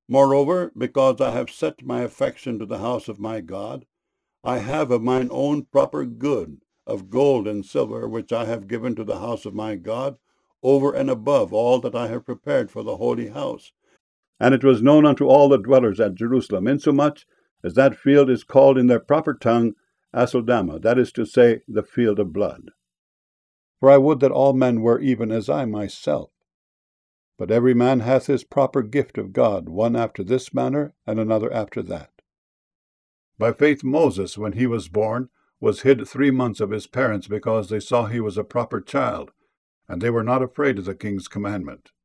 Moreover, because I have set my affection to the house of my God, I have of mine own proper good, of gold and silver, which I have given to the house of my God, over and above all that I have prepared for the holy house. And it was known unto all the dwellers at Jerusalem, insomuch as that field is called in their proper tongue Aceldama, that is to say, the field of blood. For I would that all men were even as I myself. But every man hath his proper gift of God, one after this manner, and another after that. By faith Moses, when he was born, was hid 3 months of his parents, because they saw he was a proper child, and they were not afraid of the king's commandment.